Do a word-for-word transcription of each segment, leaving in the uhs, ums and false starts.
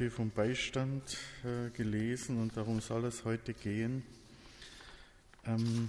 viel vom Beistand äh, gelesen und darum soll es heute gehen. Ähm,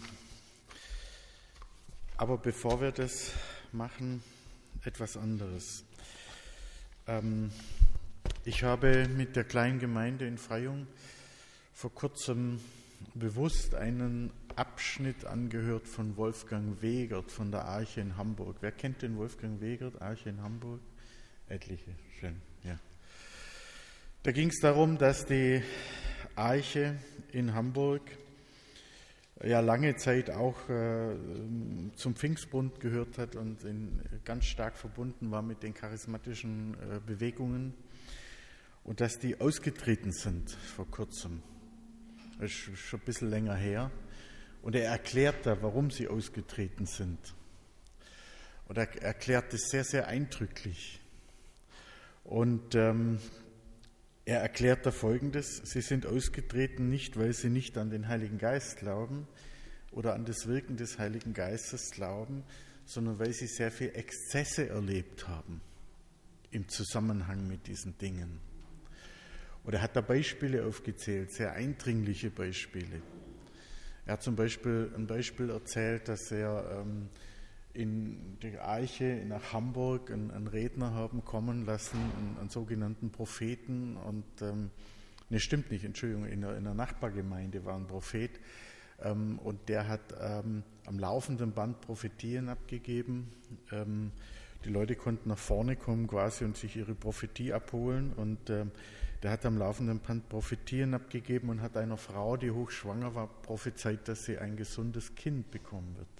aber bevor wir das machen, etwas anderes. Ähm, ich habe mit der kleinen Gemeinde in Freyung vor kurzem bewusst einen Abschnitt angehört von Wolfgang Wegert von der Arche in Hamburg. Wer kennt den Wolfgang Wegert, Arche in Hamburg? Etliche, schön, ja. Da ging es darum, dass die Arche in Hamburg ja lange Zeit auch äh, zum Pfingstbund gehört hat und in, ganz stark verbunden war mit den charismatischen äh, Bewegungen und dass die ausgetreten sind vor kurzem. Das ist schon ein bisschen länger her. Und er erklärt da, warum sie ausgetreten sind. Und er erklärt das sehr, sehr eindrücklich. Und ähm, er erklärt da Folgendes: Sie sind ausgetreten nicht, weil sie nicht an den Heiligen Geist glauben oder an das Wirken des Heiligen Geistes glauben, sondern weil sie sehr viel Exzesse erlebt haben im Zusammenhang mit diesen Dingen. Und er hat da Beispiele aufgezählt, sehr eindringliche Beispiele. Er hat zum Beispiel ein Beispiel erzählt, dass er ähm, in der Arche nach Hamburg einen, einen Redner haben kommen lassen, einen, einen sogenannten Propheten. Und, ähm, ne, stimmt nicht, Entschuldigung, in einer, in einer Nachbargemeinde war ein Prophet. Ähm, und der hat ähm, am laufenden Band Prophetien abgegeben. Ähm, die Leute konnten nach vorne kommen quasi und sich ihre Prophetie abholen. Und ähm, der hat am laufenden Band Prophetien abgegeben und hat einer Frau, die hochschwanger war, prophezeit, dass sie ein gesundes Kind bekommen wird.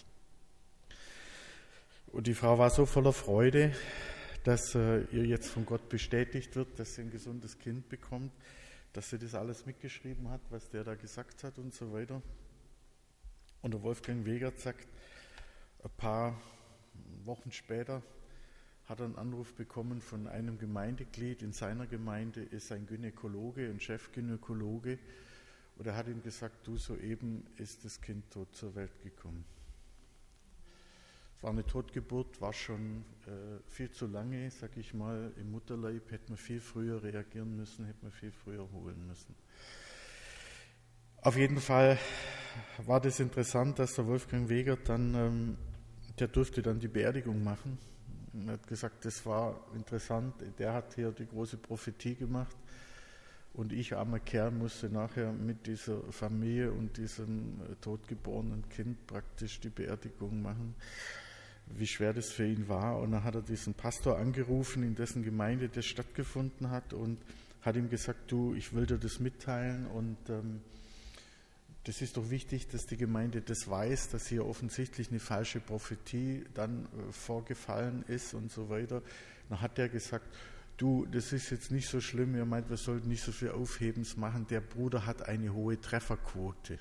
Und die Frau war so voller Freude, dass äh, ihr jetzt von Gott bestätigt wird, dass sie ein gesundes Kind bekommt, dass sie das alles mitgeschrieben hat, was der da gesagt hat und so weiter. Und der Wolfgang Wegert sagt, ein paar Wochen später hat er einen Anruf bekommen von einem Gemeindeglied in seiner Gemeinde, ist ein Gynäkologe, ein Chefgynäkologe, und er hat ihm gesagt, du, soeben ist das Kind tot zur Welt gekommen. Es war eine Totgeburt, war schon äh, viel zu lange, sag ich mal, im Mutterleib, hätte man viel früher reagieren müssen, hätte man viel früher holen müssen. Auf jeden Fall war das interessant, dass der Wolfgang Wegert dann, ähm, der durfte dann die Beerdigung machen. Er hat gesagt, das war interessant, der hat hier die große Prophetie gemacht und ich, armer Kerl, musste nachher mit dieser Familie und diesem totgeborenen Kind praktisch die Beerdigung machen, wie schwer das für ihn war. Und dann hat er diesen Pastor angerufen, in dessen Gemeinde das stattgefunden hat, und hat ihm gesagt, du, ich will dir das mitteilen und ähm, das ist doch wichtig, dass die Gemeinde das weiß, dass hier offensichtlich eine falsche Prophetie dann äh, vorgefallen ist und so weiter. Dann hat er gesagt, du, das ist jetzt nicht so schlimm, ihr meint, wir sollten nicht so viel Aufhebens machen, der Bruder hat eine hohe Trefferquote.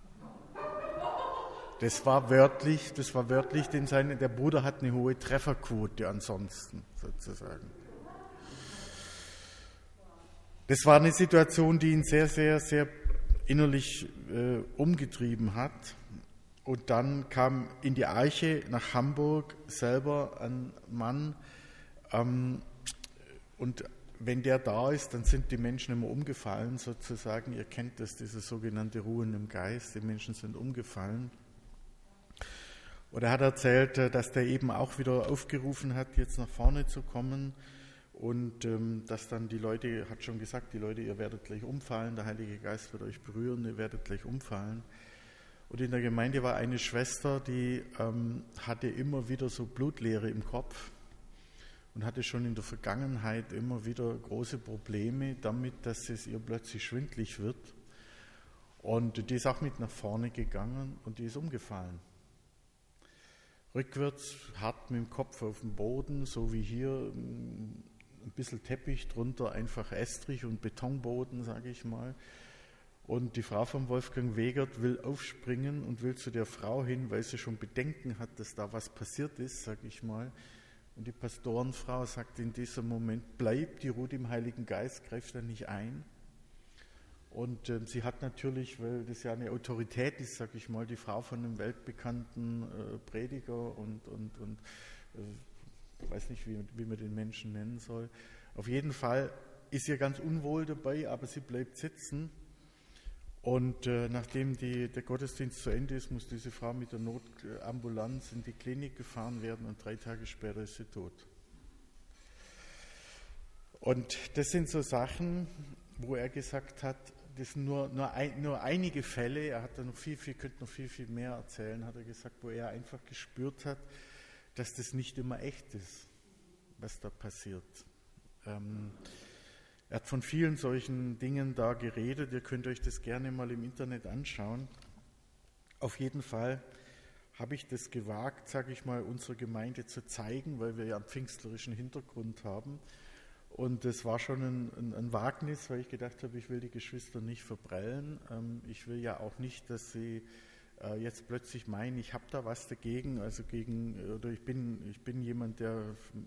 Das war wörtlich, das war wörtlich, denn seine, der Bruder hat eine hohe Trefferquote ansonsten, sozusagen. Das war eine Situation, die ihn sehr, sehr, sehr innerlich äh, umgetrieben hat. Und dann kam in die Arche nach Hamburg selber ein Mann, ähm, und wenn der da ist, dann sind die Menschen immer umgefallen sozusagen. Ihr kennt das, diese sogenannte Ruhen im Geist, die Menschen sind umgefallen. Und er hat erzählt, dass der eben auch wieder aufgerufen hat, jetzt nach vorne zu kommen. Und ähm, dass dann die Leute, hat schon gesagt, die Leute, ihr werdet gleich umfallen, der Heilige Geist wird euch berühren, ihr werdet gleich umfallen. Und in der Gemeinde war eine Schwester, die ähm, hatte immer wieder so Blutleere im Kopf und hatte schon in der Vergangenheit immer wieder große Probleme damit, dass es ihr plötzlich schwindlig wird. Und die ist auch mit nach vorne gegangen und die ist umgefallen. Rückwärts, hart mit dem Kopf auf dem Boden, so wie hier, ein bisschen Teppich drunter, einfach Estrich und Betonboden, sage ich mal. Und die Frau von Wolfgang Wegert will aufspringen und will zu der Frau hin, weil sie schon Bedenken hat, dass da was passiert ist, sage ich mal. Und die Pastorenfrau sagt in diesem Moment, bleib, die ruht im Heiligen Geist, greift da nicht ein. Und äh, sie hat natürlich, weil das ja eine Autorität ist, sage ich mal, die Frau von einem weltbekannten äh, Prediger und, und, und äh, ich weiß nicht, wie, wie man den Menschen nennen soll. Auf jeden Fall ist ihr ganz unwohl dabei, aber sie bleibt sitzen. Und äh, nachdem die, der Gottesdienst zu Ende ist, muss diese Frau mit der Notambulanz in die Klinik gefahren werden und drei Tage später ist sie tot. Und das sind so Sachen, wo er gesagt hat, das sind nur, nur, ein, nur einige Fälle, er hat da noch viel, viel, könnte noch viel, viel mehr erzählen, hat er gesagt, wo er einfach gespürt hat, dass das nicht immer echt ist, was da passiert. Ähm, er hat von vielen solchen Dingen da geredet, ihr könnt euch das gerne mal im Internet anschauen. Auf jeden Fall habe ich das gewagt, sage ich mal, unserer Gemeinde zu zeigen, weil wir ja einen pfingstlerischen Hintergrund haben. Und das war schon ein, ein, ein Wagnis, weil ich gedacht habe, ich will die Geschwister nicht verprellen. Ähm, ich will ja auch nicht, dass sie äh, jetzt plötzlich meinen, ich habe da was dagegen, also gegen, oder ich bin, ich bin jemand, der,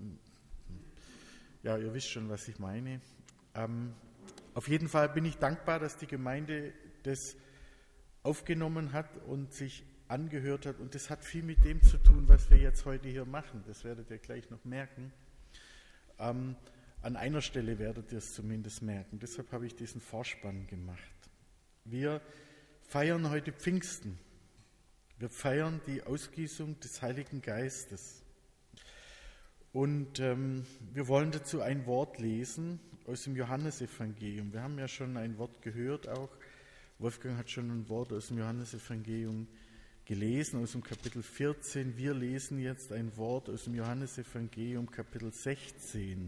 ja, ihr wisst schon, was ich meine. Ähm, auf jeden Fall bin ich dankbar, dass die Gemeinde das aufgenommen hat und sich angehört hat. Und das hat viel mit dem zu tun, was wir jetzt heute hier machen. Das werdet ihr gleich noch merken. Ähm, An einer Stelle werdet ihr es zumindest merken. Deshalb habe ich diesen Vorspann gemacht. Wir feiern heute Pfingsten. Wir feiern die Ausgießung des Heiligen Geistes. Und ähm, wir wollen dazu ein Wort lesen aus dem Johannesevangelium. Wir haben ja schon ein Wort gehört auch. Wolfgang hat schon ein Wort aus dem Johannesevangelium gelesen, aus dem Kapitel vierzehn. Wir lesen jetzt ein Wort aus dem Johannesevangelium, Kapitel sechzehn.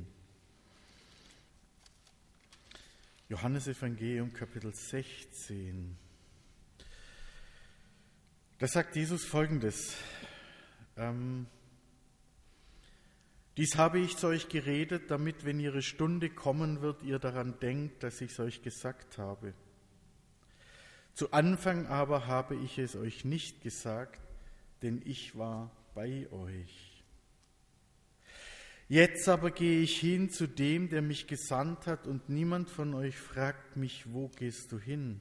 Johannesevangelium, Kapitel sechzehn. Da sagt Jesus Folgendes. Ähm, Dies habe ich zu euch geredet, damit, wenn ihre Stunde kommen wird, ihr daran denkt, dass ich es euch gesagt habe. Zu Anfang aber habe ich es euch nicht gesagt, denn ich war bei euch. Jetzt aber gehe ich hin zu dem, der mich gesandt hat, und niemand von euch fragt mich, wo gehst du hin?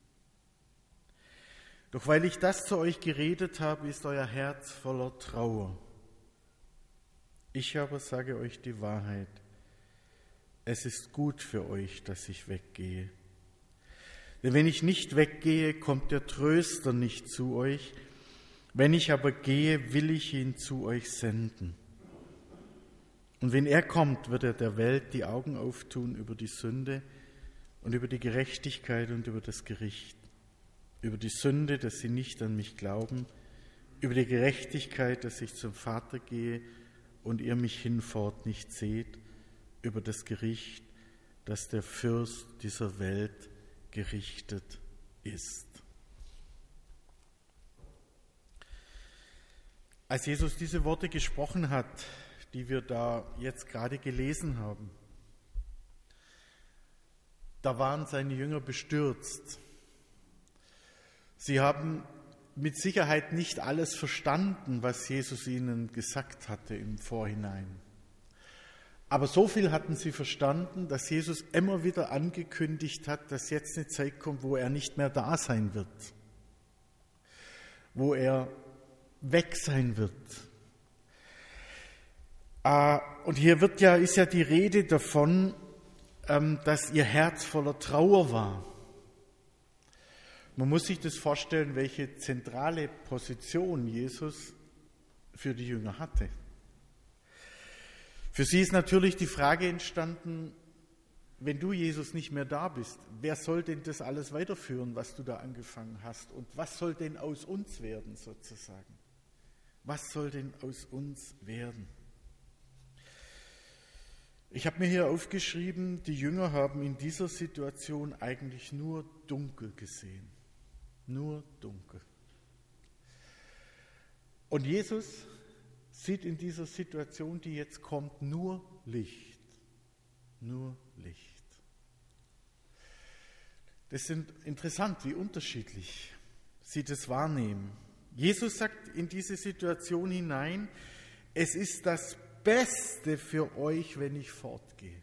Doch weil ich das zu euch geredet habe, ist euer Herz voller Trauer. Ich aber sage euch die Wahrheit. Es ist gut für euch, dass ich weggehe. Denn wenn ich nicht weggehe, kommt der Tröster nicht zu euch. Wenn ich aber gehe, will ich ihn zu euch senden. Und wenn er kommt, wird er der Welt die Augen auftun über die Sünde und über die Gerechtigkeit und über das Gericht. Über die Sünde, dass sie nicht an mich glauben, über die Gerechtigkeit, dass ich zum Vater gehe und ihr mich hinfort nicht seht, über das Gericht, dass der Fürst dieser Welt gerichtet ist. Als Jesus diese Worte gesprochen hat, die wir da jetzt gerade gelesen haben, da waren seine Jünger bestürzt. Sie haben mit Sicherheit nicht alles verstanden, was Jesus ihnen gesagt hatte im Vorhinein. Aber so viel hatten sie verstanden, dass Jesus immer wieder angekündigt hat, dass jetzt eine Zeit kommt, wo er nicht mehr da sein wird, wo er weg sein wird. Und hier wird ja, ist ja die Rede davon, dass ihr Herz voller Trauer war. Man muss sich das vorstellen, welche zentrale Position Jesus für die Jünger hatte. Für sie ist natürlich die Frage entstanden, wenn du, Jesus, nicht mehr da bist, wer soll denn das alles weiterführen, was du da angefangen hast? Und was soll denn aus uns werden, sozusagen? Was soll denn aus uns werden? Ich habe mir hier aufgeschrieben, die Jünger haben in dieser Situation eigentlich nur dunkel gesehen. Nur dunkel. Und Jesus sieht in dieser Situation, die jetzt kommt, nur Licht. Nur Licht. Das ist interessant, wie unterschiedlich sie das wahrnehmen. Jesus sagt in diese Situation hinein, es ist das Beste für euch, wenn ich fortgehe.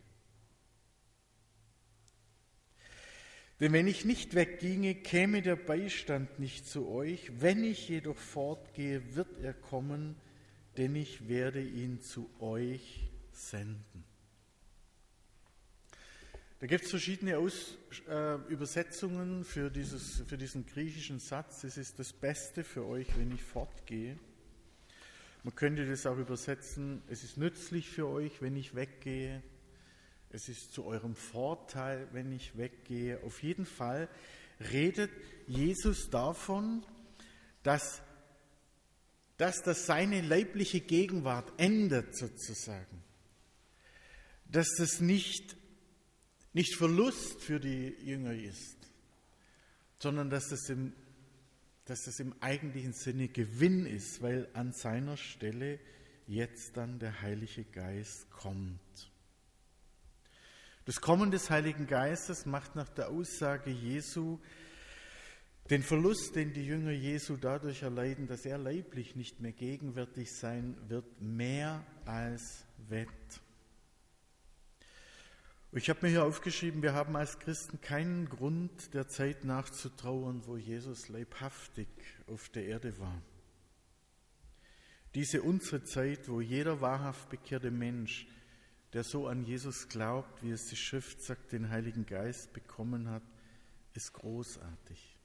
Denn wenn ich nicht wegginge, käme der Beistand nicht zu euch. Wenn ich jedoch fortgehe, wird er kommen, denn ich werde ihn zu euch senden. Da gibt es verschiedene Aus, äh, Übersetzungen für, dieses, für diesen griechischen Satz. Es ist das Beste für euch, wenn ich fortgehe. Man könnte das auch übersetzen, es ist nützlich für euch, wenn ich weggehe. Es ist zu eurem Vorteil, wenn ich weggehe. Auf jeden Fall redet Jesus davon, dass, dass das seine leibliche Gegenwart ändert sozusagen. Dass das nicht, nicht Verlust für die Jünger ist, sondern dass das im, dass das im eigentlichen Sinne Gewinn ist, weil an seiner Stelle jetzt dann der Heilige Geist kommt. Das Kommen des Heiligen Geistes macht nach der Aussage Jesu den Verlust, den die Jünger Jesu dadurch erleiden, dass er leiblich nicht mehr gegenwärtig sein wird, mehr als wett. Ich habe mir hier aufgeschrieben, wir haben als Christen keinen Grund, der Zeit nachzutrauern, wo Jesus leibhaftig auf der Erde war. Diese unsere Zeit, wo jeder wahrhaft bekehrte Mensch, der so an Jesus glaubt, wie es die Schrift sagt, den Heiligen Geist bekommen hat, ist großartig.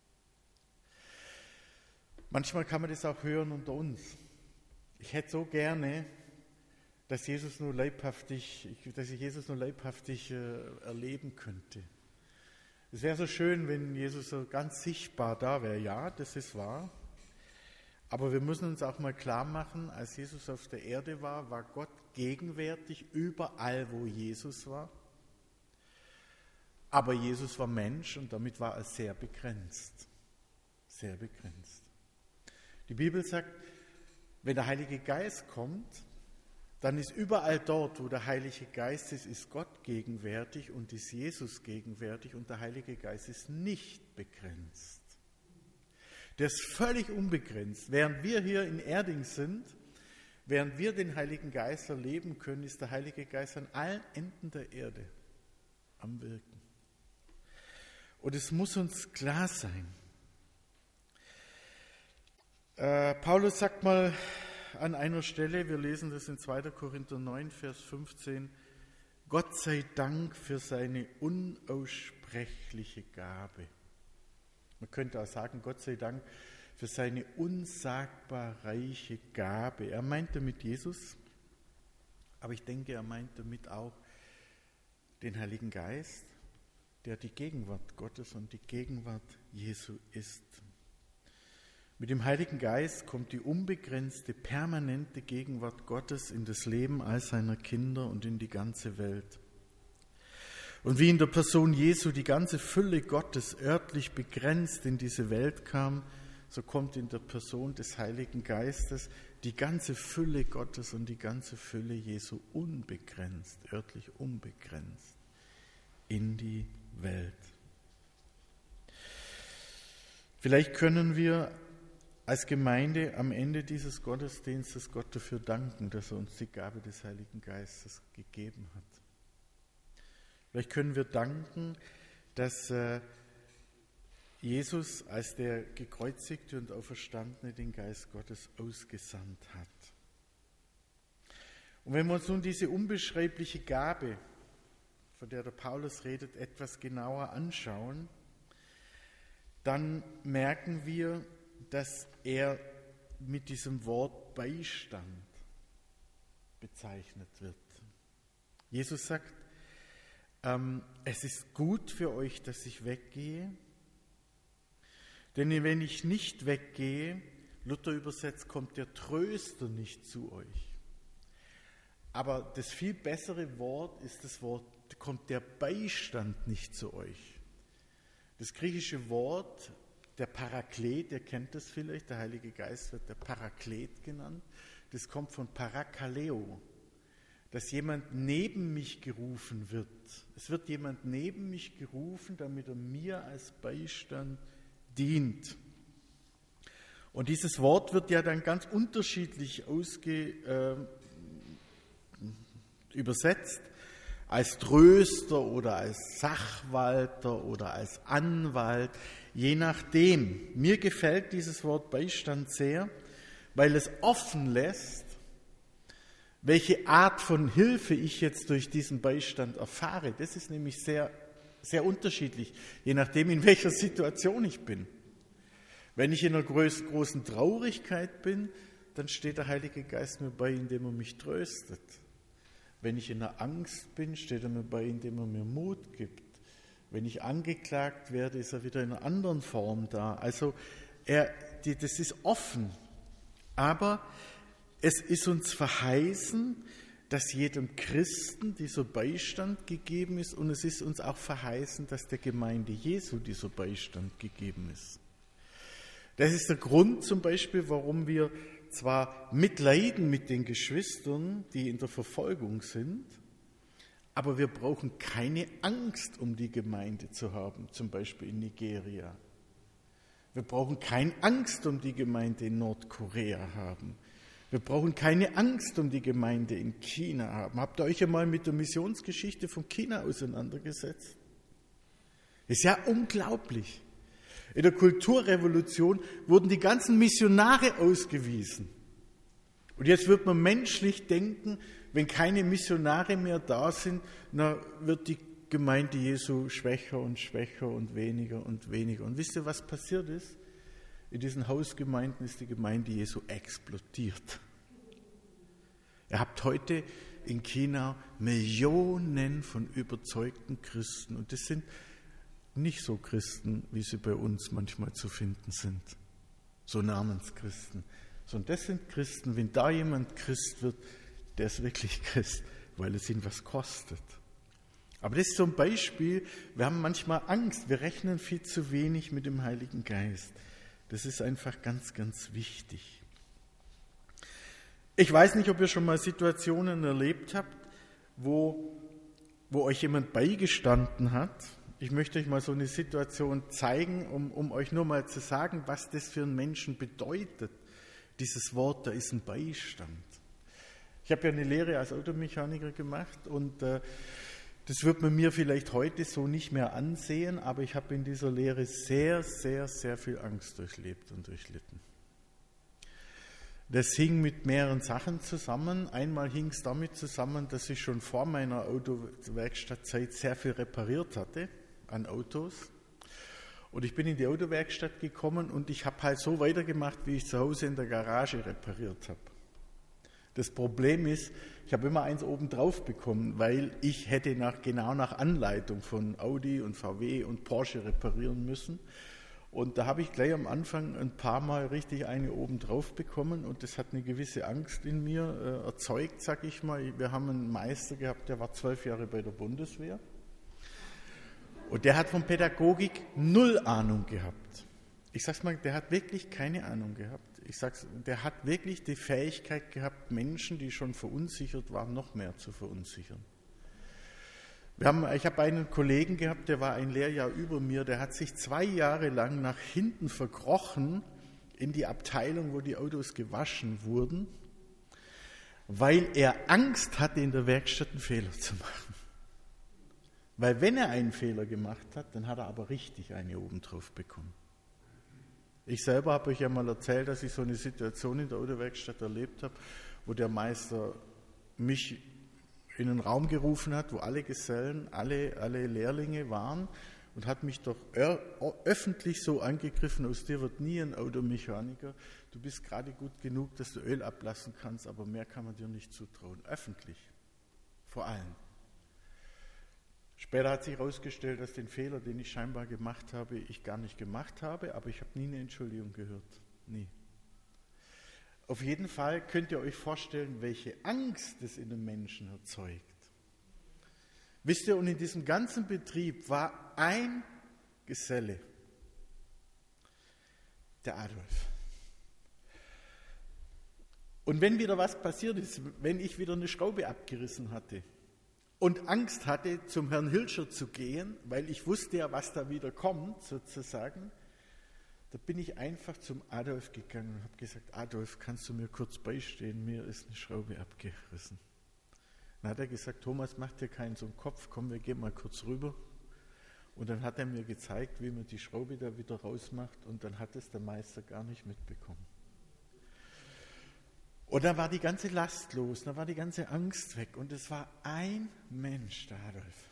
Manchmal kann man das auch hören unter uns. Ich hätte so gerne, dass Jesus nur leibhaftig, dass ich Jesus nur leibhaftig äh, erleben könnte. Es wäre so schön, wenn Jesus so ganz sichtbar da wäre. Ja, das ist wahr. Aber wir müssen uns auch mal klar machen, als Jesus auf der Erde war, war Gott gegenwärtig überall, wo Jesus war. Aber Jesus war Mensch und damit war er sehr begrenzt. Sehr begrenzt. Die Bibel sagt, wenn der Heilige Geist kommt, dann ist überall dort, wo der Heilige Geist ist, ist Gott gegenwärtig und ist Jesus gegenwärtig und der Heilige Geist ist nicht begrenzt. Der ist völlig unbegrenzt. Während wir hier in Erding sind, während wir den Heiligen Geist erleben können, ist der Heilige Geist an allen Enden der Erde am Wirken. Und es muss uns klar sein. Äh, Paulus sagt mal an einer Stelle, wir lesen das in zweiter Korinther neun, Vers fünfzehn, Gott sei Dank für seine unaussprechliche Gabe. Man könnte auch sagen, Gott sei Dank für seine unsagbar reiche Gabe. Er meint damit Jesus, aber ich denke, er meint damit auch den Heiligen Geist, der die Gegenwart Gottes und die Gegenwart Jesu ist. Mit dem Heiligen Geist kommt die unbegrenzte, permanente Gegenwart Gottes in das Leben all seiner Kinder und in die ganze Welt. Und wie in der Person Jesu die ganze Fülle Gottes örtlich begrenzt in diese Welt kam, so kommt in der Person des Heiligen Geistes die ganze Fülle Gottes und die ganze Fülle Jesu unbegrenzt, örtlich unbegrenzt in die Welt. Vielleicht können wir als Gemeinde am Ende dieses Gottesdienstes Gott dafür danken, dass er uns die Gabe des Heiligen Geistes gegeben hat. Vielleicht können wir danken, dass äh, Jesus als der gekreuzigte und Auferstandene den Geist Gottes ausgesandt hat. Und wenn wir uns nun diese unbeschreibliche Gabe, von der der Paulus redet, etwas genauer anschauen, dann merken wir, dass er mit diesem Wort Beistand bezeichnet wird. Jesus sagt, ähm, es ist gut für euch, dass ich weggehe, denn wenn ich nicht weggehe, Luther übersetzt, kommt der Tröster nicht zu euch. Aber das viel bessere Wort ist das Wort, kommt der Beistand nicht zu euch. Das griechische Wort, der Paraklet, ihr kennt das vielleicht, der Heilige Geist wird der Paraklet genannt, das kommt von Parakaleo, dass jemand neben mich gerufen wird. Es wird jemand neben mich gerufen, damit er mir als Beistand dient. Und dieses Wort wird ja dann ganz unterschiedlich ausge, äh, übersetzt, als Tröster oder als Sachwalter oder als Anwalt, je nachdem. Mir gefällt dieses Wort Beistand sehr, weil es offen lässt, Welche Art von Hilfe ich jetzt durch diesen Beistand erfahre, das ist nämlich sehr, sehr unterschiedlich, je nachdem, in welcher Situation ich bin. Wenn ich in einer großen Traurigkeit bin, dann steht der Heilige Geist mir bei, indem er mich tröstet. Wenn ich in einer Angst bin, steht er mir bei, indem er mir Mut gibt. Wenn ich angeklagt werde, ist er wieder in einer anderen Form da. Also er, die, das ist offen. Aber es ist uns verheißen, dass jedem Christen dieser Beistand gegeben ist, und es ist uns auch verheißen, dass der Gemeinde Jesu dieser Beistand gegeben ist. Das ist der Grund zum Beispiel, warum wir zwar mitleiden mit den Geschwistern, die in der Verfolgung sind, aber wir brauchen keine Angst, um die Gemeinde zu haben, zum Beispiel in Nigeria. Wir brauchen keine Angst, um die Gemeinde in Nordkorea haben. Wir brauchen keine Angst um die Gemeinde in China haben. Habt ihr euch einmal mit der Missionsgeschichte von China auseinandergesetzt? Ist ja unglaublich. In der Kulturrevolution wurden die ganzen Missionare ausgewiesen. Und jetzt wird man menschlich denken, wenn keine Missionare mehr da sind, dann wird die Gemeinde Jesu schwächer und schwächer und weniger und weniger. Und wisst ihr, was passiert ist? In diesen Hausgemeinden ist die Gemeinde Jesu explodiert. Ihr habt heute in China Millionen von überzeugten Christen. Und das sind nicht so Christen, wie sie bei uns manchmal zu finden sind. So Namenschristen. Sondern das sind Christen, wenn da jemand Christ wird, der ist wirklich Christ, weil es ihn was kostet. Aber das ist so ein Beispiel, wir haben manchmal Angst, wir rechnen viel zu wenig mit dem Heiligen Geist. Das ist einfach ganz, ganz wichtig. Ich weiß nicht, ob ihr schon mal Situationen erlebt habt, wo, wo euch jemand beigestanden hat. Ich möchte euch mal so eine Situation zeigen, um, um euch nur mal zu sagen, was das für einen Menschen bedeutet. Dieses Wort, da ist ein Beistand. Ich habe ja eine Lehre als Automechaniker gemacht und äh, das wird man mir vielleicht heute so nicht mehr ansehen, aber ich habe in dieser Lehre sehr, sehr, sehr viel Angst durchlebt und durchlitten. Das hing mit mehreren Sachen zusammen. Einmal hing es damit zusammen, dass ich schon vor meiner Autowerkstattzeit sehr viel repariert hatte an Autos. Und ich bin in die Autowerkstatt gekommen und ich habe halt so weitergemacht, wie ich zu Hause in der Garage repariert habe. Das Problem ist, ich habe immer eins oben drauf bekommen, weil ich hätte nach, genau nach Anleitung von Audi und V W und Porsche reparieren müssen. Und da habe ich gleich am Anfang ein paar Mal richtig eine oben drauf bekommen und das hat eine gewisse Angst in mir äh, erzeugt, sag ich mal. Wir haben einen Meister gehabt, der war zwölf Jahre bei der Bundeswehr und der hat von Pädagogik null Ahnung gehabt. Ich sag's mal, der hat wirklich keine Ahnung gehabt. Ich sag's, der hat wirklich die Fähigkeit gehabt, Menschen, die schon verunsichert waren, noch mehr zu verunsichern. Wir haben, ich habe einen Kollegen gehabt, der war ein Lehrjahr über mir, der hat sich zwei Jahre lang nach hinten verkrochen in die Abteilung, wo die Autos gewaschen wurden, weil er Angst hatte, in der Werkstatt einen Fehler zu machen. Weil wenn er einen Fehler gemacht hat, dann hat er aber richtig eine oben drauf bekommen. Ich selber habe euch ja mal erzählt, dass ich so eine Situation in der Autowerkstatt erlebt habe, wo der Meister mich in einen Raum gerufen hat, wo alle Gesellen, alle, alle Lehrlinge waren und hat mich doch öffentlich so angegriffen, aus dir wird nie ein Automechaniker, du bist gerade gut genug, dass du Öl ablassen kannst, aber mehr kann man dir nicht zutrauen. Öffentlich, vor allem. Später hat sich herausgestellt, dass den Fehler, den ich scheinbar gemacht habe, ich gar nicht gemacht habe, aber ich habe nie eine Entschuldigung gehört. Nie. Auf jeden Fall könnt ihr euch vorstellen, welche Angst es in den Menschen erzeugt. Wisst ihr, und in diesem ganzen Betrieb war ein Geselle, der Adolf. Und wenn wieder was passiert ist, wenn ich wieder eine Schraube abgerissen hatte, und Angst hatte, zum Herrn Hilscher zu gehen, weil ich wusste ja, was da wieder kommt, sozusagen, da bin ich einfach zum Adolf gegangen und habe gesagt, Adolf, kannst du mir kurz beistehen, mir ist eine Schraube abgerissen. Dann hat er gesagt, Thomas, mach dir keinen so einen Kopf, komm, wir gehen mal kurz rüber. Und dann hat er mir gezeigt, wie man die Schraube da wieder rausmacht und dann hat es der Meister gar nicht mitbekommen. Und dann war die ganze Last los, dann war die ganze Angst weg und es war ein Mensch, der Adolf.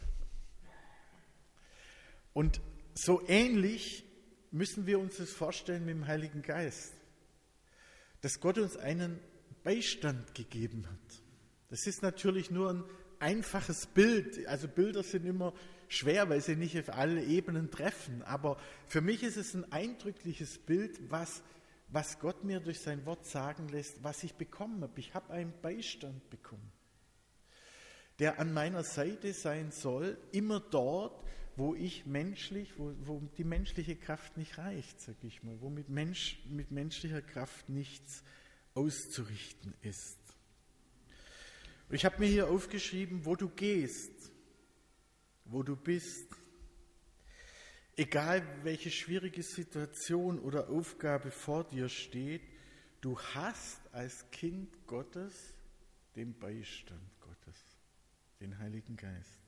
Und so ähnlich müssen wir uns das vorstellen mit dem Heiligen Geist, dass Gott uns einen Beistand gegeben hat. Das ist natürlich nur ein einfaches Bild, also Bilder sind immer schwer, weil sie nicht auf alle Ebenen treffen, aber für mich ist es ein eindrückliches Bild, was was Gott mir durch sein Wort sagen lässt, was ich bekommen habe. Ich habe einen Beistand bekommen, der an meiner Seite sein soll, immer dort, wo ich menschlich, wo, wo die menschliche Kraft nicht reicht, sage ich mal, wo mit, Mensch, mit menschlicher Kraft nichts auszurichten ist. Und ich habe mir hier aufgeschrieben, wo du gehst, wo du bist, egal welche schwierige Situation oder Aufgabe vor dir steht, du hast als Kind Gottes den Beistand Gottes, den Heiligen Geist.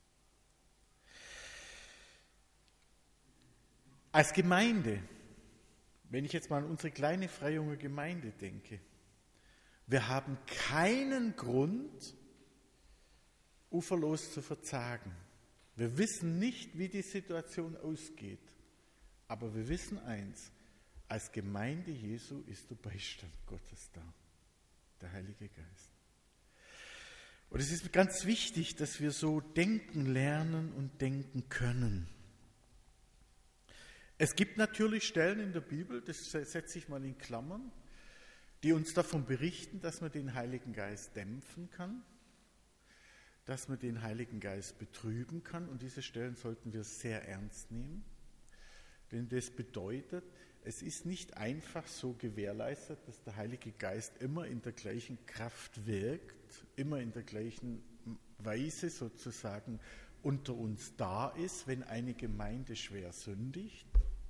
Als Gemeinde, wenn ich jetzt mal an unsere kleine Freijunger Gemeinde denke, wir haben keinen Grund, uferlos zu verzagen. Wir wissen nicht, wie die Situation ausgeht, aber wir wissen eins, als Gemeinde Jesu ist der Beistand Gottes da, der Heilige Geist. Und es ist ganz wichtig, dass wir so denken lernen und denken können. Es gibt natürlich Stellen in der Bibel, das setze ich mal in Klammern, die uns davon berichten, dass man den Heiligen Geist dämpfen kann, dass man den Heiligen Geist betrüben kann. Und diese Stellen sollten wir sehr ernst nehmen. Denn das bedeutet, es ist nicht einfach so gewährleistet, dass der Heilige Geist immer in der gleichen Kraft wirkt, immer in der gleichen Weise sozusagen unter uns da ist, wenn eine Gemeinde schwer sündigt,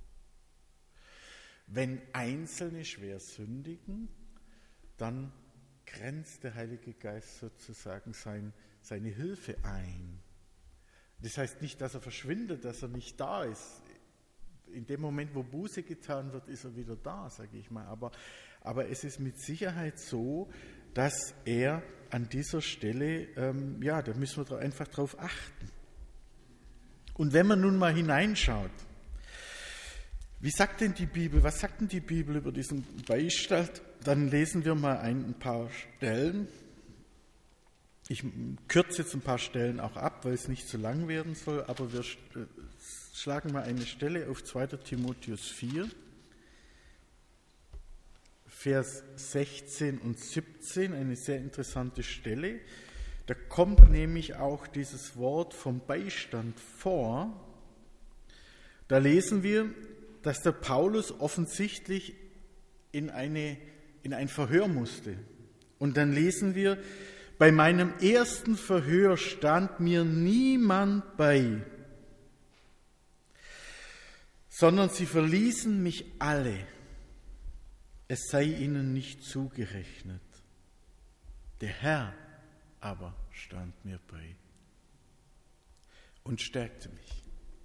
wenn Einzelne schwer sündigen, dann grenzt der Heilige Geist sozusagen sein, seine Hilfe ein. Das heißt nicht, dass er verschwindet, dass er nicht da ist. In dem Moment, wo Buße getan wird, ist er wieder da, sage ich mal. Aber, aber es ist mit Sicherheit so, dass er an dieser Stelle, ähm, ja, da müssen wir einfach drauf achten. Und wenn man nun mal hineinschaut, wie sagt denn die Bibel, was sagt denn die Bibel über diesen Beistand? Dann lesen wir mal ein, ein paar Stellen. Ich kürze jetzt ein paar Stellen auch ab, weil es nicht zu lang werden soll, aber wir schlagen mal eine Stelle auf zweiter Timotheus vier, Vers sechzehn und siebzehn, eine sehr interessante Stelle. Da kommt nämlich auch dieses Wort vom Beistand vor. Da lesen wir, dass der Paulus offensichtlich in, eine, in ein Verhör musste. Und dann lesen wir, bei meinem ersten Verhör stand mir niemand bei, sondern sie verließen mich alle. Es sei ihnen nicht zugerechnet. Der Herr aber stand mir bei und stärkte mich.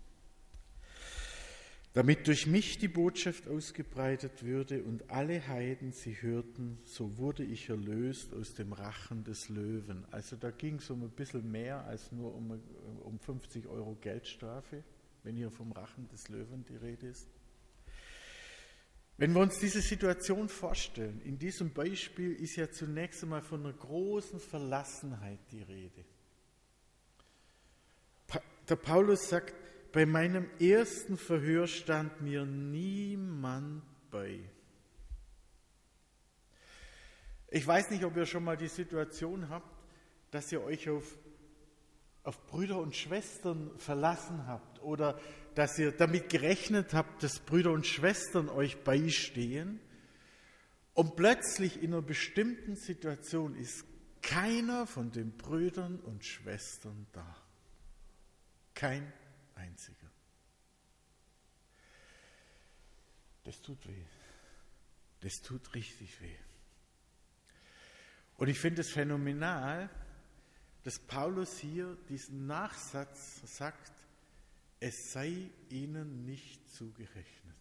Damit durch mich die Botschaft ausgebreitet würde und alle Heiden sie hörten, so wurde ich erlöst aus dem Rachen des Löwen. Also da ging es um ein bisschen mehr als nur um, um fünfzig Euro Geldstrafe, wenn hier vom Rachen des Löwen die Rede ist. Wenn wir uns diese Situation vorstellen, in diesem Beispiel ist ja zunächst einmal von einer großen Verlassenheit die Rede. Der Paulus sagt, bei meinem ersten Verhör stand mir niemand bei. Ich weiß nicht, ob ihr schon mal die Situation habt, dass ihr euch auf, auf Brüder und Schwestern verlassen habt oder dass ihr damit gerechnet habt, dass Brüder und Schwestern euch beistehen und plötzlich in einer bestimmten Situation ist keiner von den Brüdern und Schwestern da. Kein einziger. Das tut weh. Das tut richtig weh. Und ich finde es phänomenal, dass Paulus hier diesen Nachsatz sagt, es sei ihnen nicht zugerechnet.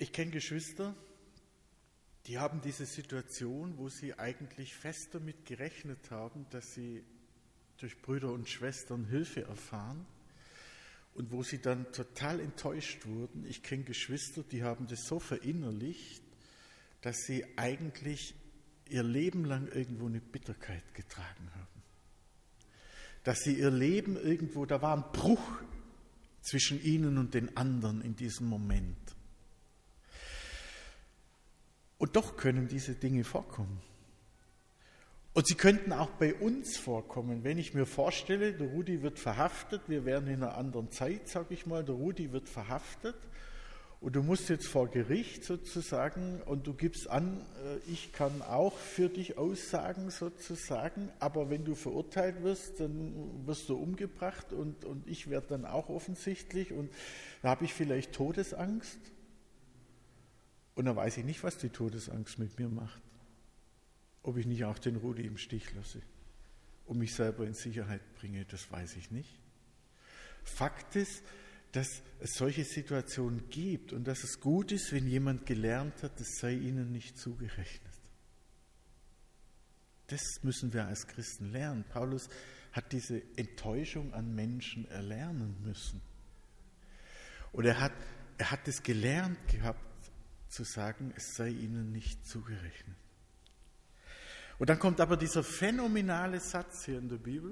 Ich kenne Geschwister, die haben diese Situation, wo sie eigentlich fest damit gerechnet haben, dass sie durch Brüder und Schwestern Hilfe erfahren und wo sie dann total enttäuscht wurden. Ich kenne Geschwister, die haben das so verinnerlicht, dass sie eigentlich ihr Leben lang irgendwo eine Bitterkeit getragen haben. Dass sie ihr Leben irgendwo, da war ein Bruch zwischen ihnen und den anderen in diesem Moment. Und doch können diese Dinge vorkommen. Und sie könnten auch bei uns vorkommen. Wenn ich mir vorstelle, der Rudi wird verhaftet, wir wären in einer anderen Zeit, sage ich mal, der Rudi wird verhaftet und du musst jetzt vor Gericht sozusagen und du gibst an, ich kann auch für dich aussagen sozusagen, aber wenn du verurteilt wirst, dann wirst du umgebracht und, und ich werde dann auch offensichtlich und da habe ich vielleicht Todesangst und dann weiß ich nicht, was die Todesangst mit mir macht. Ob ich nicht auch den Rudi im Stich lasse und mich selber in Sicherheit bringe, das weiß ich nicht. Fakt ist, dass es solche Situationen gibt und dass es gut ist, wenn jemand gelernt hat, es sei ihnen nicht zugerechnet. Das müssen wir als Christen lernen. Paulus hat diese Enttäuschung an Menschen erlernen müssen. Und er hat, er hat es gelernt gehabt, zu sagen, es sei ihnen nicht zugerechnet. Und dann kommt aber dieser phänomenale Satz hier in der Bibel.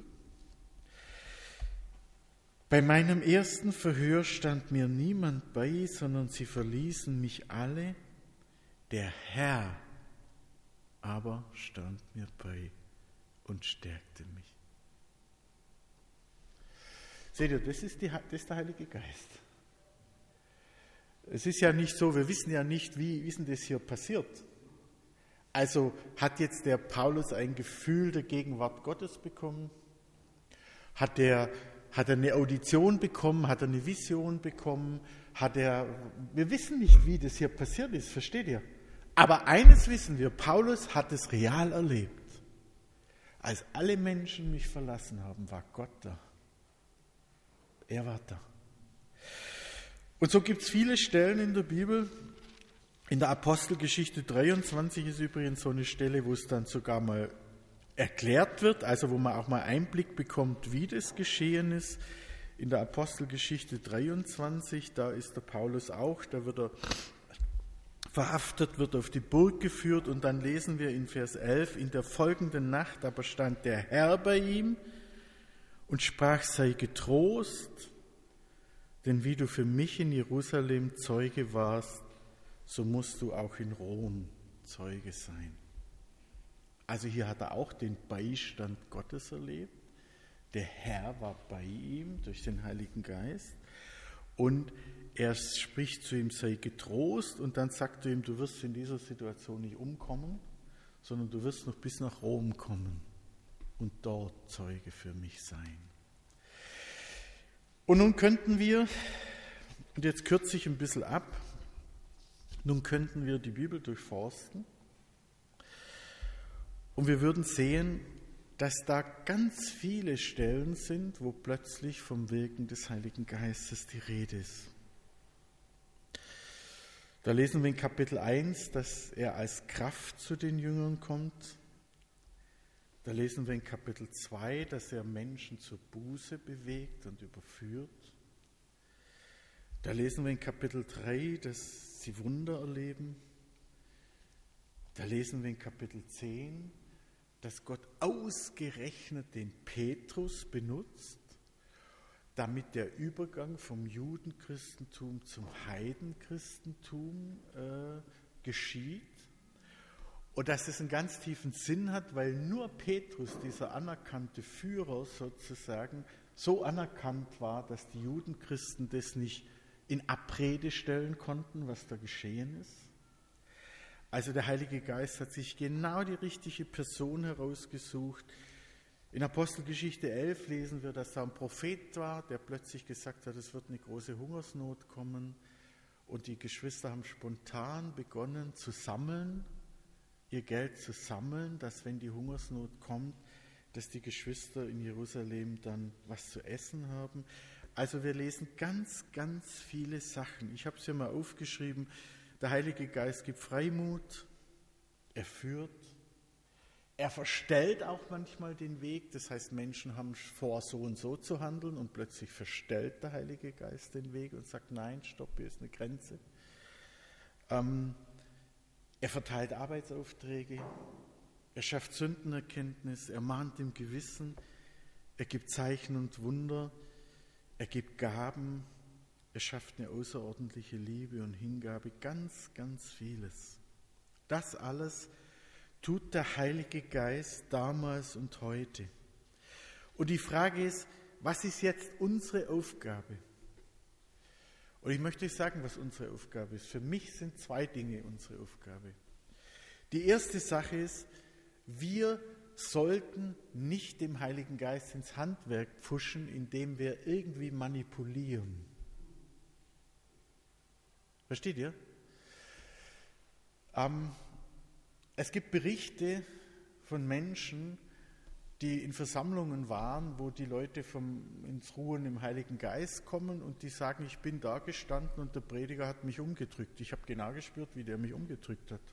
Bei meinem ersten Verhör stand mir niemand bei, sondern sie verließen mich alle. Der Herr aber stand mir bei und stärkte mich. Seht ihr, das ist, die, das ist der Heilige Geist. Es ist ja nicht so, wir wissen ja nicht, wie, wie ist denn das hier passiert. Also hat jetzt der Paulus ein Gefühl der Gegenwart Gottes bekommen? Hat er, hat er eine Audition bekommen? Hat er eine Vision bekommen? Hat er, wir wissen nicht, wie das hier passiert ist, versteht ihr? Aber eines wissen wir, Paulus hat es real erlebt. Als alle Menschen mich verlassen haben, war Gott da. Er war da. Und so gibt es viele Stellen in der Bibel. In der Apostelgeschichte dreiundzwanzig ist übrigens so eine Stelle, wo es dann sogar mal erklärt wird, also wo man auch mal Einblick bekommt, wie das geschehen ist. In der Apostelgeschichte dreiundzwanzig, da ist der Paulus auch, da wird er verhaftet, wird auf die Burg geführt und dann lesen wir in Vers elf, in der folgenden Nacht aber stand der Herr bei ihm und sprach, sei getrost, denn wie du für mich in Jerusalem Zeuge warst, so musst du auch in Rom Zeuge sein. Also hier hat er auch den Beistand Gottes erlebt. Der Herr war bei ihm durch den Heiligen Geist und er spricht zu ihm, sei getrost und dann sagt er ihm, du wirst in dieser Situation nicht umkommen, sondern du wirst noch bis nach Rom kommen und dort Zeuge für mich sein. Und nun könnten wir, und jetzt kürze ich ein bisschen ab, nun könnten wir die Bibel durchforsten und wir würden sehen, dass da ganz viele Stellen sind, wo plötzlich vom Wirken des Heiligen Geistes die Rede ist. Da lesen wir in Kapitel eins, dass er als Kraft zu den Jüngern kommt. Da lesen wir in Kapitel zwei, dass er Menschen zur Buße bewegt und überführt. Da lesen wir in Kapitel drei, dass sie Wunder erleben. Da lesen wir in Kapitel zehn, dass Gott ausgerechnet den Petrus benutzt, damit der Übergang vom Judenchristentum zum Heidenchristentum äh, geschieht. Und dass es einen ganz tiefen Sinn hat, weil nur Petrus, dieser anerkannte Führer sozusagen, so anerkannt war, dass die Judenchristen das nicht in Abrede stellen konnten, was da geschehen ist. Also der Heilige Geist hat sich genau die richtige Person herausgesucht. In Apostelgeschichte elf lesen wir, dass da ein Prophet war, der plötzlich gesagt hat, es wird eine große Hungersnot kommen. Und die Geschwister haben spontan begonnen zu sammeln, ihr Geld zu sammeln, dass wenn die Hungersnot kommt, dass die Geschwister in Jerusalem dann was zu essen haben. Also wir lesen ganz, ganz viele Sachen. Ich habe es ja mal aufgeschrieben, Der Heilige Geist gibt Freimut, er führt, er verstellt auch manchmal den Weg. Das heißt, Menschen haben vor, so und so zu handeln und plötzlich verstellt der Heilige Geist den Weg und sagt, nein, stopp, hier ist eine Grenze. Ähm, er verteilt Arbeitsaufträge, er schafft Sündenerkenntnis, er mahnt im Gewissen, er gibt Zeichen und Wunder, er gibt Gaben, er schafft eine außerordentliche Liebe und Hingabe, ganz, ganz vieles. Das alles tut der Heilige Geist damals und heute. Und die Frage ist, was ist jetzt unsere Aufgabe? Und ich möchte euch sagen, was unsere Aufgabe ist. Für mich sind zwei Dinge unsere Aufgabe. Die erste Sache ist, wir sollten nicht dem Heiligen Geist ins Handwerk pfuschen, indem wir irgendwie manipulieren. Versteht ihr? Ähm, es gibt Berichte von Menschen, die in Versammlungen waren, wo die Leute vom, ins Ruhen im Heiligen Geist kommen und die sagen, ich bin da gestanden und der Prediger hat mich umgedrückt. Ich habe genau gespürt, wie der mich umgedrückt hat.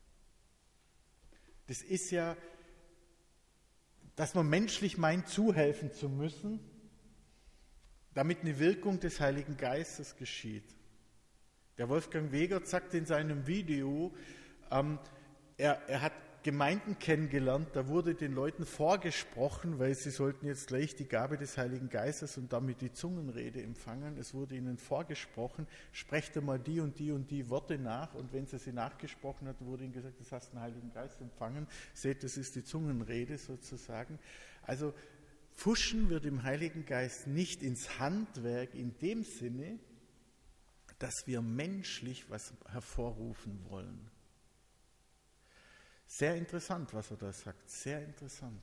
Das ist ja, dass man menschlich meint, zuhelfen zu müssen, damit eine Wirkung des Heiligen Geistes geschieht. Der Wolfgang Wegert sagt in seinem Video, ähm, er, er hat Gemeinden kennengelernt, da wurde den Leuten vorgesprochen, weil sie sollten jetzt gleich die Gabe des Heiligen Geistes und damit die Zungenrede empfangen. Es wurde ihnen vorgesprochen, sprecht einmal die und die und die Worte nach, und wenn sie sie nachgesprochen hatten, wurde ihnen gesagt, das hast den Heiligen Geist empfangen. Seht, das ist die Zungenrede sozusagen. Also pfuschen wir dem Heiligen Geist nicht ins Handwerk in dem Sinne, dass wir menschlich was hervorrufen wollen. Sehr interessant, was er da sagt, sehr interessant.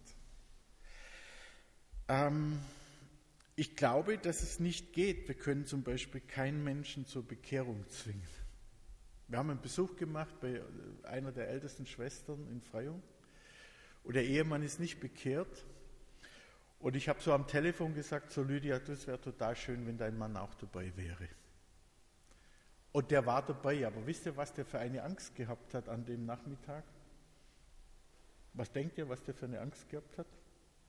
Ähm, ich glaube, dass es nicht geht. Wir können zum Beispiel keinen Menschen zur Bekehrung zwingen. Wir haben einen Besuch gemacht bei einer der ältesten Schwestern in Freyung und der Ehemann ist nicht bekehrt. Und ich habe so am Telefon gesagt, so Lydia, das wäre total schön, wenn dein Mann auch dabei wäre. Und der war dabei, aber wisst ihr, was der für eine Angst gehabt hat an dem Nachmittag? Was denkt ihr, was der für eine Angst gehabt hat?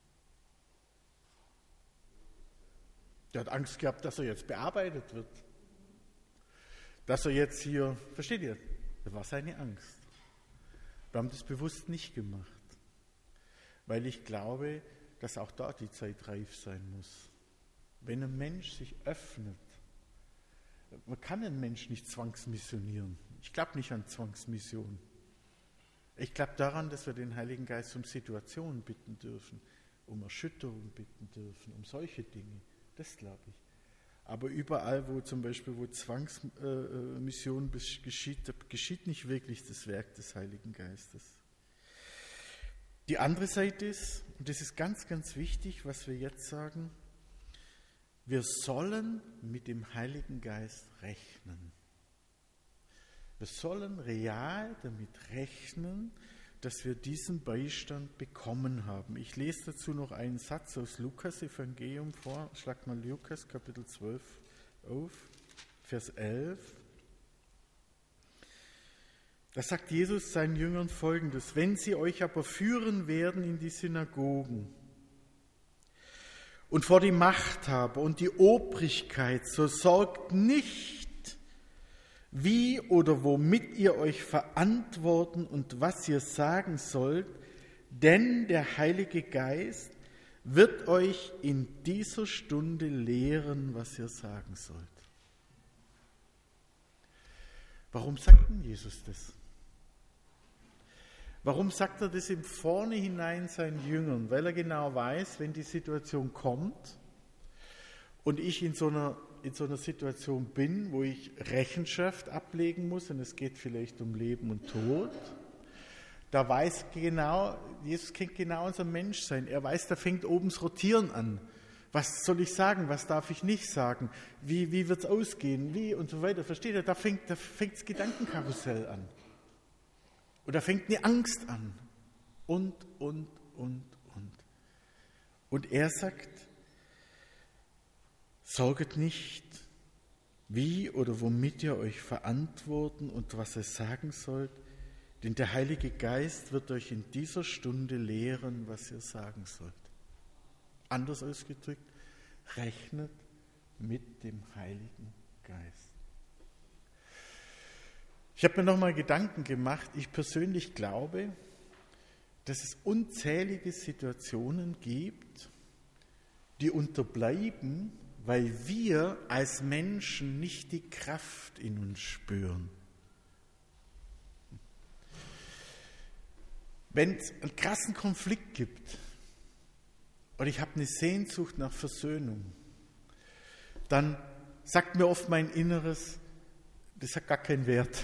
Der hat Angst gehabt, dass er jetzt bearbeitet wird. Dass er jetzt hier, versteht ihr? Das war seine Angst. Wir haben das bewusst nicht gemacht, weil ich glaube, dass auch da die Zeit reif sein muss. Wenn ein Mensch sich öffnet, man kann einen Menschen nicht zwangsmissionieren. Ich glaube nicht an Zwangsmission. Ich glaube daran, dass wir den Heiligen Geist um Situationen bitten dürfen, um Erschütterung bitten dürfen, um solche Dinge. Das glaube ich. Aber überall, wo zum Beispiel wo Zwangsmission äh, geschieht, da geschieht nicht wirklich das Werk des Heiligen Geistes. Die andere Seite ist, und das ist ganz, ganz wichtig, was wir jetzt sagen, wir sollen mit dem Heiligen Geist rechnen. Wir sollen real damit rechnen, dass wir diesen Beistand bekommen haben. Ich lese dazu noch einen Satz aus Lukas Evangelium vor. Schlag mal Lukas Kapitel zwölf auf, Vers elf. Da sagt Jesus seinen Jüngern Folgendes: Wenn sie euch aber führen werden in die Synagogen und vor die Machthaber und die Obrigkeit, so sorgt nicht, wie oder womit ihr euch verantworten und was ihr sagen sollt, denn der Heilige Geist wird euch in dieser Stunde lehren, was ihr sagen sollt. Warum sagt denn Jesus das? Warum sagt er das im Vornherein seinen Jüngern? Weil er genau weiß, wenn die Situation kommt und ich in so einer in so einer Situation bin, wo ich Rechenschaft ablegen muss, und es geht vielleicht um Leben und Tod, da weiß genau, Jesus kennt genau unser Menschsein. Er weiß, da fängt oben das Rotieren an. Was soll ich sagen, was darf ich nicht sagen? Wie, wie wird es ausgehen? Wie und so weiter. Versteht ihr? Da fängt, da fängt das Gedankenkarussell an. Und da fängt eine Angst an. Und, und, und, und. Und er sagt, sorget nicht, wie oder womit ihr euch verantworten und was ihr sagen sollt, denn der Heilige Geist wird euch in dieser Stunde lehren, was ihr sagen sollt. Anders ausgedrückt, rechnet mit dem Heiligen Geist. Ich habe mir nochmal Gedanken gemacht. Ich persönlich glaube, dass es unzählige Situationen gibt, die unterbleiben, weil wir als Menschen nicht die Kraft in uns spüren. Wenn es einen krassen Konflikt gibt und ich habe eine Sehnsucht nach Versöhnung, dann sagt mir oft mein Inneres, das hat gar keinen Wert.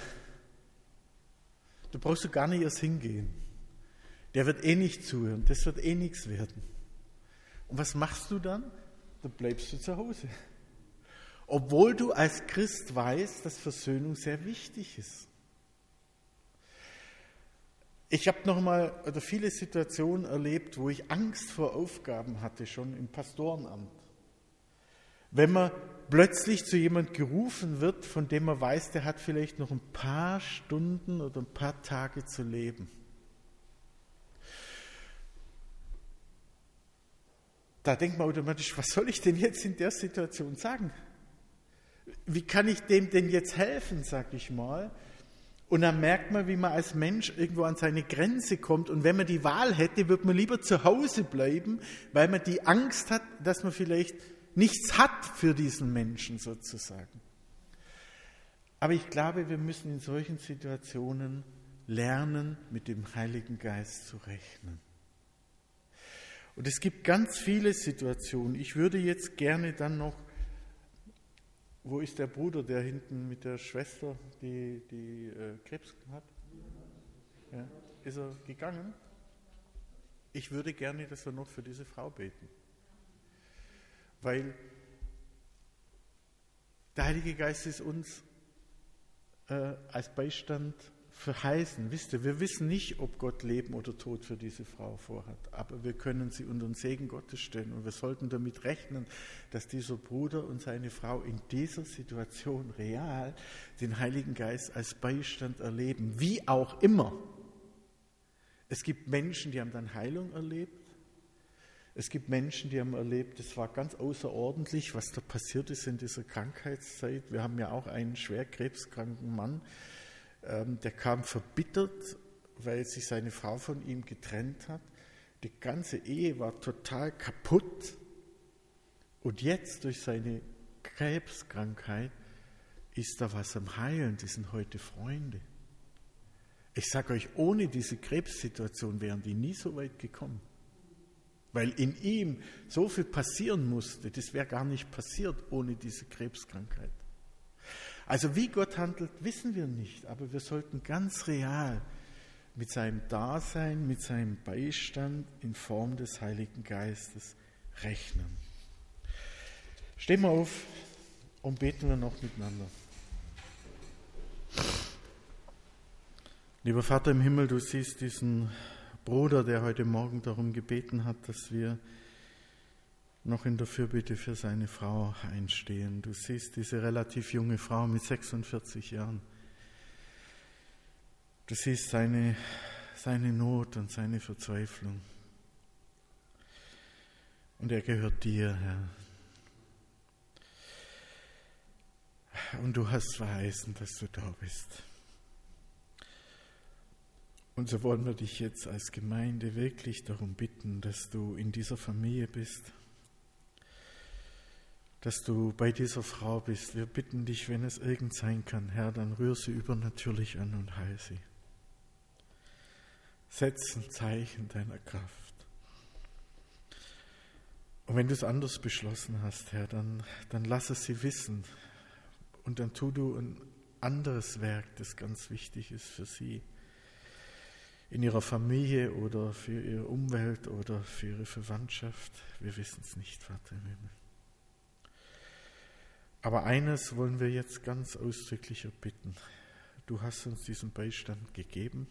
Da brauchst du gar nicht erst hingehen. Der wird eh nicht zuhören, das wird eh nichts werden. Und was machst du dann? Dann bleibst du zu Hause. Obwohl du als Christ weißt, dass Versöhnung sehr wichtig ist. Ich habe noch mal oder viele Situationen erlebt, wo ich Angst vor Aufgaben hatte, schon im Pastorenamt. Wenn man plötzlich zu jemand gerufen wird, von dem man weiß, der hat vielleicht noch ein paar Stunden oder ein paar Tage zu leben. Da denkt man automatisch, was soll ich denn jetzt in der Situation sagen? Wie kann ich dem denn jetzt helfen, sag ich mal? Und dann merkt man, wie man als Mensch irgendwo an seine Grenze kommt. Und wenn man die Wahl hätte, würde man lieber zu Hause bleiben, weil man die Angst hat, dass man vielleicht nichts hat für diesen Menschen sozusagen. Aber ich glaube, wir müssen in solchen Situationen lernen, mit dem Heiligen Geist zu rechnen. Und es gibt ganz viele Situationen. Ich würde jetzt gerne dann noch, wo ist der Bruder, der hinten mit der Schwester, die, die äh, Krebs hat? Ja. Ist er gegangen? Ich würde gerne, dass wir noch für diese Frau beten. Weil der Heilige Geist ist uns äh, als Beistand verheißen. Wisst ihr, wir wissen nicht, ob Gott Leben oder Tod für diese Frau vorhat, aber wir können sie unter den Segen Gottes stellen und wir sollten damit rechnen, dass dieser Bruder und seine Frau in dieser Situation real den Heiligen Geist als Beistand erleben, wie auch immer. Es gibt Menschen, die haben dann Heilung erlebt. Es gibt Menschen, die haben erlebt, es war ganz außerordentlich, was da passiert ist in dieser Krankheitszeit. Wir haben ja auch einen schwer krebskranken Mann, ähm, der kam verbittert, weil sich seine Frau von ihm getrennt hat. Die ganze Ehe war total kaputt. Und jetzt durch seine Krebskrankheit ist da was am Heilen. Die sind heute Freunde. Ich sage euch, ohne diese Krebssituation wären die nie so weit gekommen. Weil in ihm so viel passieren musste, das wäre gar nicht passiert ohne diese Krebskrankheit. Also wie Gott handelt, wissen wir nicht, aber wir sollten ganz real mit seinem Dasein, mit seinem Beistand in Form des Heiligen Geistes rechnen. Stehen wir auf und beten wir noch miteinander. Lieber Vater im Himmel, du siehst diesen Bruder, der heute Morgen darum gebeten hat, dass wir noch in der Fürbitte für seine Frau einstehen. Du siehst diese relativ junge Frau mit sechsundvierzig Jahren. Du siehst seine, seine Not und seine Verzweiflung. Und er gehört dir, Herr. Und du hast verheißen, dass du da bist. Und so wollen wir dich jetzt als Gemeinde wirklich darum bitten, dass du in dieser Familie bist, dass du bei dieser Frau bist. Wir bitten dich, wenn es irgend sein kann, Herr, dann rühr sie übernatürlich an und heil sie. Setz ein Zeichen deiner Kraft. Und wenn du es anders beschlossen hast, Herr, dann, dann lass es sie wissen. Und dann tu du ein anderes Werk, das ganz wichtig ist für sie. In ihrer Familie oder für ihre Umwelt oder für ihre Verwandtschaft. Wir wissen es nicht, Vater im Himmel. Aber eines wollen wir jetzt ganz ausdrücklich erbitten. Du hast uns diesen Beistand gegeben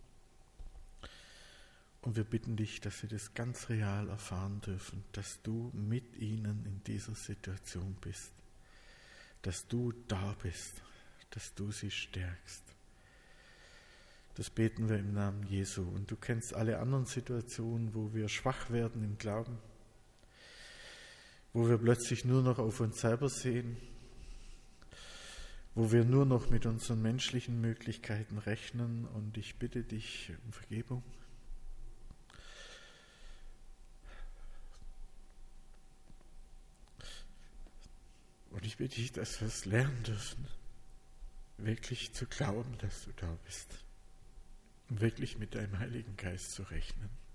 und wir bitten dich, dass sie das ganz real erfahren dürfen, dass du mit ihnen in dieser Situation bist. dass du da bist, dass du sie stärkst. Das beten wir im Namen Jesu. Und du kennst alle anderen Situationen, wo wir schwach werden im Glauben, wo wir plötzlich nur noch auf uns selber sehen, wo wir nur noch mit unseren menschlichen Möglichkeiten rechnen. Und ich bitte dich um Vergebung. Und ich bitte dich, dass wir es lernen dürfen, wirklich zu glauben, dass du da bist. Und wirklich mit deinem Heiligen Geist zu rechnen.